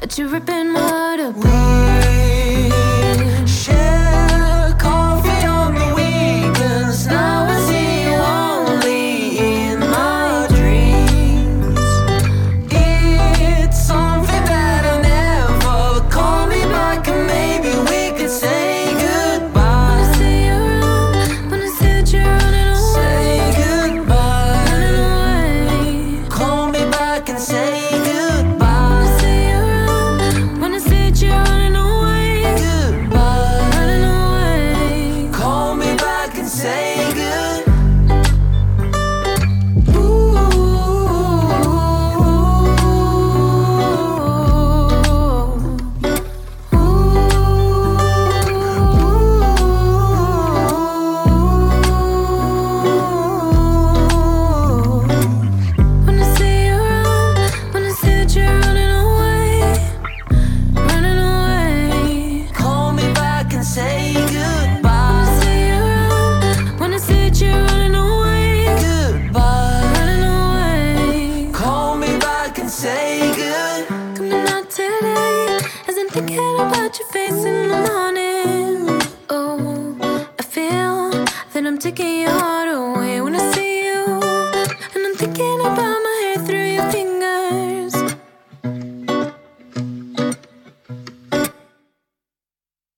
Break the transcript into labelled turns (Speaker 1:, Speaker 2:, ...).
Speaker 1: but you're ripping what up.
Speaker 2: We share coffee on the weekends. Now I see you only in my dreams. It's something that I never. Call me back and maybe we could say goodbye.
Speaker 1: Wanna see you around, wanna see that you're running away.
Speaker 2: Say goodbye.
Speaker 1: Running away.
Speaker 2: Call me back and say
Speaker 1: Wanna
Speaker 2: goodbye.
Speaker 1: see you around, wanna see that you're running away.
Speaker 2: Goodbye.
Speaker 1: Running away.
Speaker 2: Call me back and say goodbye.
Speaker 1: Wanna see you around, wanna see that you're running away. Running away.
Speaker 2: Call me back and say
Speaker 1: Wanna
Speaker 2: goodbye.
Speaker 1: see you around, wanna see that you're running away.
Speaker 2: Goodbye.
Speaker 1: Running away.
Speaker 2: Call me back and say good.
Speaker 1: Coming out today, as I'm thinking about your face in the morning.